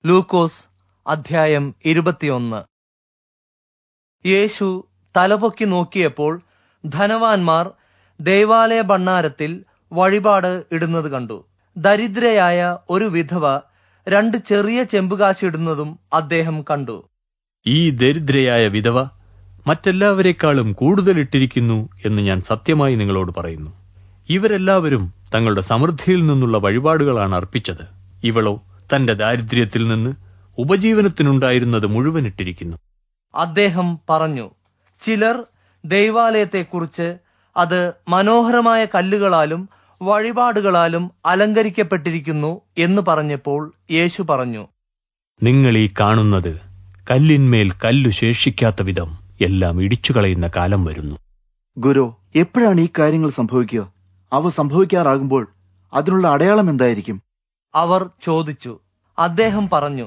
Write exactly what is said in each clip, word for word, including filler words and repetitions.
ലൂക്കോസ് അധ്യായം ഇരുപത്തിയൊന്ന്. യേശു തലപൊക്കി നോക്കിയപ്പോൾ ധനവാന്മാർ ദൈവാലയ ഭണ്ഡാരത്തിൽ വഴിപാട് ഇടുന്നത് കണ്ടു. ദരിദ്രയായ ഒരു വിധവ രണ്ട് ചെറിയ ചെമ്പുകാശ് ഇടുന്നതും അദ്ദേഹം കണ്ടു. ഈ ദരിദ്രയായ വിധവ മറ്റെല്ലാവരെക്കാളും കൂടുതൽ ഇട്ടിരിക്കുന്നു എന്ന് ഞാൻ സത്യമായി നിങ്ങളോട് പറയുന്നു. ഇവരെല്ലാവരും തങ്ങളുടെ സമൃദ്ധിയിൽ നിന്നുള്ള വഴിപാടുകളാണ് അർപ്പിച്ചത്. ഇവളോ തന്റെ ദാരിദ്ര്യത്തിൽ നിന്ന് ഉപജീവനത്തിനുണ്ടായിരുന്നത് മുഴുവൻ ഇട്ടിരിക്കുന്നു. അദ്ദേഹം പറഞ്ഞു, ചിലർ ദൈവാലയത്തെക്കുറിച്ച് അത് മനോഹരമായ കല്ലുകളാലും വഴിപാടുകളാലും അലങ്കരിക്കപ്പെട്ടിരിക്കുന്നു എന്ന് പറഞ്ഞപ്പോൾ യേശു പറഞ്ഞു, നിങ്ങൾ ഈ കാണുന്നത് കല്ലിന്മേൽ കല്ലു ശേഷിക്കാത്ത വിധം എല്ലാം ഇടിച്ചു കളയുന്ന കാലം വരുന്നു. ഗുരു, എപ്പോഴാണ് ഈ കാര്യങ്ങൾ സംഭവിക്കുക? അവ സംഭവിക്കാറാകുമ്പോൾ അതിനുള്ള അടയാളം എന്തായിരിക്കും? അവർ ചോദിച്ചു. അദ്ദേഹം പറഞ്ഞു,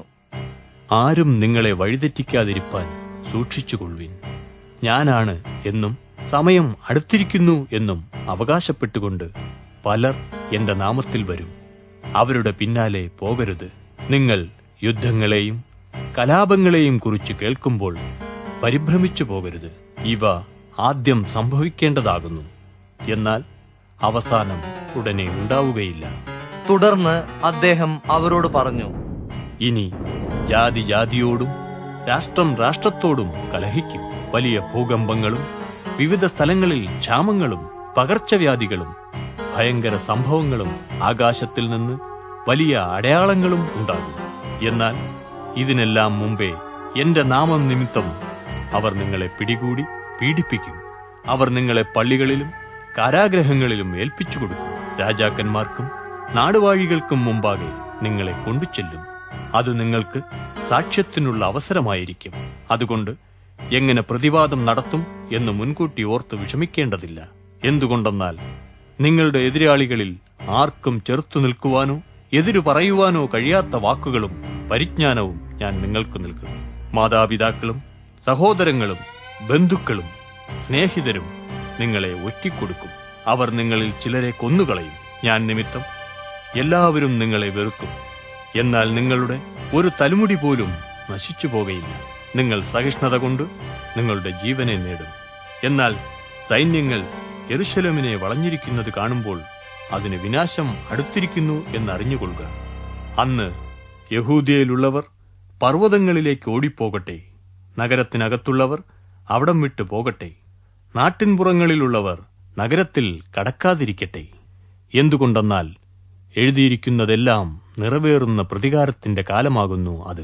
ആരും നിങ്ങളെ വഴിതെറ്റിക്കാതിരിപ്പാൻ സൂക്ഷിച്ചുകൊള്ളുവിൻ. ഞാനാണ് എന്നും സമയം അടുത്തിരിക്കുന്നു എന്നും അവകാശപ്പെട്ടുകൊണ്ട് പലർ എന്റെ നാമത്തിൽ വരും. അവരുടെ പിന്നാലെ പോകരുത്. നിങ്ങൾ യുദ്ധങ്ങളെയും കലാപങ്ങളെയും കുറിച്ച് കേൾക്കുമ്പോൾ പരിഭ്രമിച്ചു പോകരുത്. ഇവ ആദ്യം സംഭവിക്കേണ്ടതാകുന്നു, എന്നാൽ അവസാനം ഉടനെ ഉണ്ടാവുകയില്ല. തുടർന്ന് അദ്ദേഹം അവരോട് പറഞ്ഞു, ഇനി ജാതി ജാതിയോടും രാഷ്ട്രം രാഷ്ട്രത്തോടും കലഹിക്കും. വലിയ ഭൂകമ്പങ്ങളും വിവിധ സ്ഥലങ്ങളിൽ ക്ഷാമങ്ങളും പകർച്ചവ്യാധികളും ഭയങ്കര സംഭവങ്ങളും ആകാശത്തിൽ നിന്ന് വലിയ അടയാളങ്ങളും ഉണ്ടാകും. എന്നാൽ ഇതിനെല്ലാം മുമ്പേ എന്റെ നാമം നിമിത്തം അവർ നിങ്ങളെ പിടികൂടി പീഡിപ്പിക്കും. അവർ നിങ്ങളെ പള്ളികളിലും കാരാഗ്രഹങ്ങളിലും ഏൽപ്പിച്ചു കൊടുക്കും. രാജാക്കന്മാർക്കും നാടുവാഴികൾക്കും മുമ്പാകെ നിങ്ങളെ കൊണ്ടുചെല്ലും. അത് നിങ്ങൾക്ക് സാക്ഷ്യത്തിനുള്ള അവസരമായിരിക്കും. അതുകൊണ്ട് എങ്ങനെ പ്രതിവാദം നടത്തും എന്ന് മുൻകൂട്ടി ഓർത്ത് വിഷമിക്കേണ്ടതില്ല. എന്തുകൊണ്ടെന്നാൽ നിങ്ങളുടെ എതിരാളികളിൽ ആർക്കും ചെറുത്തു നിൽക്കുവാനോ എതിരു പറയുവാനോ കഴിയാത്ത വാക്കുകളും പരിജ്ഞാനവും ഞാൻ നിങ്ങൾക്ക് നൽകും. മാതാപിതാക്കളും സഹോദരങ്ങളും ബന്ധുക്കളും സ്നേഹിതരും നിങ്ങളെ ഒറ്റിക്കൊടുക്കും. അവർ നിങ്ങളിൽ ചിലരെ കൊന്നുകളയും. ഞാൻ നിമിത്തം എല്ലാവരും നിങ്ങളെ വെറുക്കും. എന്നാൽ നിങ്ങളുടെ ഒരു തലമുടി പോലും നശിച്ചു പോകയില്ല. നിങ്ങൾ സഹിഷ്ണുത കൊണ്ട് നിങ്ങളുടെ ജീവനെ നേടും. എന്നാൽ സൈന്യങ്ങൾ യെരൂശലേമിനെ വളഞ്ഞിരിക്കുന്നത് കാണുമ്പോൾ അതിന് വിനാശം അടുത്തിരിക്കുന്നു എന്നറിഞ്ഞുകൊള്ളുക. അന്ന് യഹൂദിയയിലുള്ളവർ പർവ്വതങ്ങളിലേക്ക് ഓടിപ്പോകട്ടെ. നഗരത്തിനകത്തുള്ളവർ അവിടം വിട്ടു പോകട്ടെ. നാട്ടിൻപുറങ്ങളിലുള്ളവർ നഗരത്തിൽ കടക്കാതിരിക്കട്ടെ. എന്തുകൊണ്ടെന്നാൽ എഴുതിയിരിക്കുന്നതെല്ലാം നിറവേറുന്ന പ്രതികാരത്തിന്റെ കാലമാകുന്നു അത്.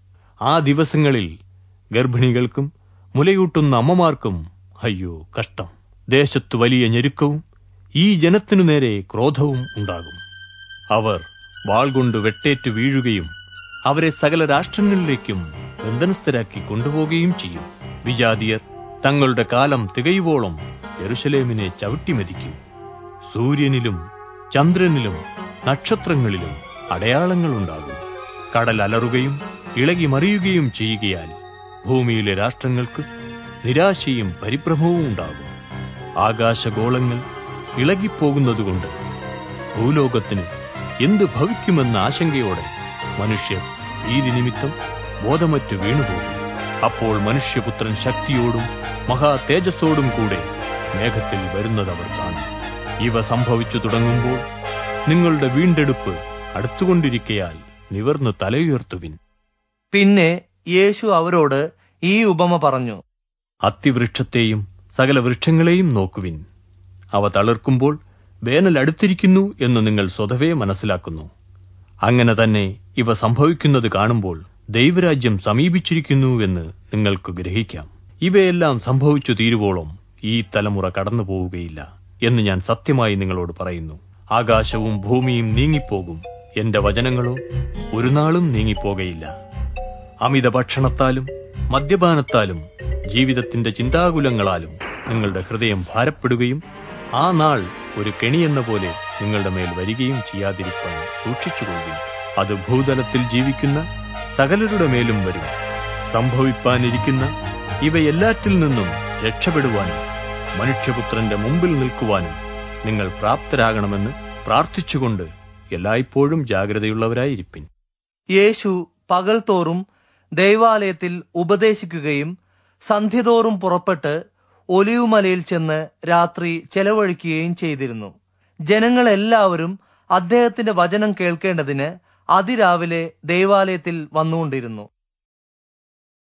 ആ ദിവസങ്ങളിൽ ഗർഭിണികൾക്കും മുലയൂട്ടുന്ന അമ്മമാർക്കും അയ്യോ കഷ്ടം. ദേശത്തു വലിയ ഞെരുക്കവും ഈ ജനത്തിനു നേരെ ക്രോധവും ഉണ്ടാകും. അവർ വാൾ കൊണ്ട് വെട്ടേറ്റു വീഴുകയും അവരെ സകല രാഷ്ട്രങ്ങളിലേക്കും ബന്ധനസ്ഥരാക്കി കൊണ്ടുപോവുകയും ചെയ്യും. വിജാതിയർ തങ്ങളുടെ കാലം തികയുവോളം യെരൂശലേമിനെ ചവിട്ടിമതിക്കും. സൂര്യനിലും ചന്ദ്രനിലും നക്ഷത്രങ്ങളിലും അടയാളങ്ങളുണ്ടാകും. കടൽ അലറുകയും ഇളകി മറിയുകയും ചെയ്യുകയാൽ ഭൂമിയിലെ രാഷ്ട്രങ്ങൾക്ക് നിരാശയും പരിഭ്രമവും ഉണ്ടാകും. ആകാശഗോളങ്ങൾ ഇളകിപ്പോകുന്നതുകൊണ്ട് ഭൂലോകത്തിന് എന്ത് ഭവിക്കുമെന്ന ആശങ്കയോടെ മനുഷ്യർ ഭീതി നിമിത്തം ബോധമറ്റു വീണുപോകും. അപ്പോൾ മനുഷ്യപുത്രൻ ശക്തിയോടും മഹാ തേജസ്സോടും കൂടെ മേഘത്തിൽ വരുന്നതവർ കാണും. ഇവ സംഭവിച്ചു തുടങ്ങുമ്പോൾ നിങ്ങളുടെ വീണ്ടെടുപ്പ് അടുത്തുകൊണ്ടിരിക്കയാൽ നിവർന്ന് തലയുയർത്തുവിൻ. പിന്നെ യേശു അവരോട് ഈ ഉപമ പറഞ്ഞു, അത്തിവൃക്ഷത്തെയും സകല വൃക്ഷങ്ങളെയും നോക്കുവിൻ. അവ തളിർക്കുമ്പോൾ വേനൽ അടുത്തിരിക്കുന്നു എന്ന് നിങ്ങൾ സ്വതവേ മനസ്സിലാക്കുന്നു. അങ്ങനെ തന്നെ ഇവ സംഭവിക്കുന്നത് കാണുമ്പോൾ ദൈവരാജ്യം സമീപിച്ചിരിക്കുന്നുവെന്ന് നിങ്ങൾക്ക് ഗ്രഹിക്കാം. ഇവയെല്ലാം സംഭവിച്ചു തീരുവോളം ഈ തലമുറ കടന്നു പോവുകയില്ല എന്ന് ഞാൻ സത്യമായി നിങ്ങളോട് പറയുന്നു. ആകാശവും ഭൂമിയും നീങ്ങിപ്പോകും, എന്റെ വചനങ്ങളോ ഒരു നാളും നീങ്ങിപ്പോകയില്ല. അമിത ഭക്ഷണത്താലും മദ്യപാനത്താലും ജീവിതത്തിന്റെ ചിന്താകുലങ്ങളാലും നിങ്ങളുടെ ഹൃദയം ഭാരപ്പെടുകയും ആ നാൾ ഒരു കെണിയെന്ന പോലെ നിങ്ങളുടെ മേൽ വരികയും ചെയ്യാതിരിക്കാൻ സൂക്ഷിച്ചുകൊള്ളുകയും. അത് ഭൂതലത്തിൽ ജീവിക്കുന്ന സകലരുടെ മേലും വരും. സംഭവിപ്പാനിരിക്കുന്ന ഇവയെല്ലാറ്റിൽ നിന്നും രക്ഷപ്പെടുവാനും മനുഷ്യപുത്രന്റെ മുമ്പിൽ നിൽക്കുവാനും നിങ്ങൾ പ്രാപ്തരാകണമെന്ന് പ്രാർത്ഥിച്ചുകൊണ്ട് എല്ലായ്പ്പോഴും ജാഗ്രതയുള്ളവരായിരിപ്പിൻ. യേശു പകൽ തോറും ദൈവാലയത്തിൽ ഉപദേശിക്കുകയും സന്ധ്യതോറും പുറപ്പെട്ട് ഒലിവുമലയിൽ ചെന്ന് രാത്രി ചെലവഴിക്കുകയും ചെയ്തിരുന്നു. ജനങ്ങളെല്ലാവരും അദ്ദേഹത്തിന്റെ വചനം കേൾക്കേണ്ടതിന് അതിരാവിലെ ദൈവാലയത്തിൽ വന്നുകൊണ്ടിരുന്നു.